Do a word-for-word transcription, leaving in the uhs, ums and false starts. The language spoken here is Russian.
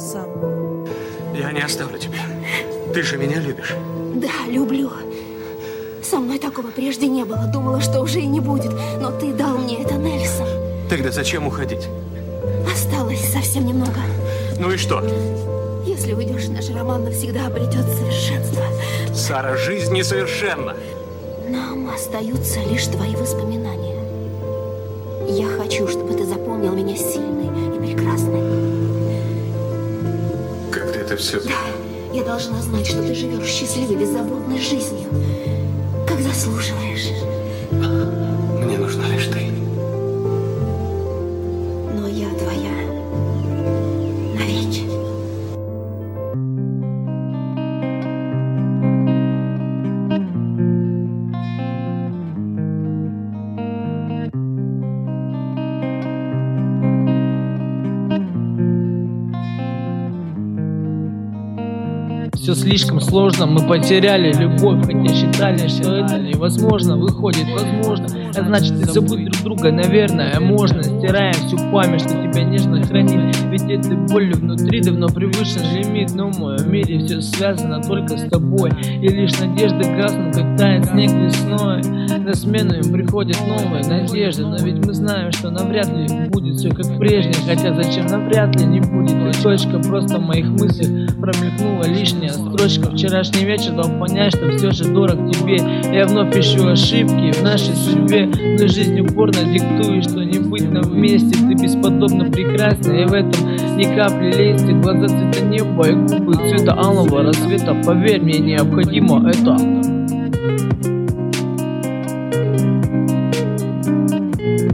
сам. Я не оставлю тебя. Ты же меня любишь. Да, люблю. Со мной такого прежде не было. Думала, что уже и не будет. Но ты дал мне это, Нельсон. Тогда зачем уходить? Осталось совсем немного. Ну и что? Если уйдешь, наш роман навсегда обретет совершенство. Сара, жизнь несовершенна. Нам остаются лишь твои воспоминания. Я хочу, чтобы ты запомнил меня сильной и прекрасной. Как ты это все... Да, я должна знать, что ты живешь счастливой, беззаботной жизнью, как заслуживаешь. Мне нужна лишь ты. Но я твоя навеки. Все слишком сложно, мы потеряли любовь, хотя считали, что это невозможно. Выходит, возможно, а значит и забыть друг друга, наверное, можно. Стираем всю память, что тебя нежно хранит. Ведь этой боли внутри давно превышен лимит. Но в моем мире все связано только с тобой. И лишь надежды гаснут, как тает снег весной. На смену им приходит новая надежда. Но ведь мы знаем, что навряд ли будет все как прежде. Хотя зачем навряд ли не будет. И точка просто в моих мыслях промелькнула лишняя строчка. Вчерашний вечер дал понять, что все же дорог тебе. Я вновь ищу ошибки в нашей судьбе, но жизнь упорно диктует, что не быть нам вместе. Ты бесподобно прекрасна, и в этом ни капли лести. Глаза цвета неба и губы цвета алого рассвета. Поверь мне, необходимо это.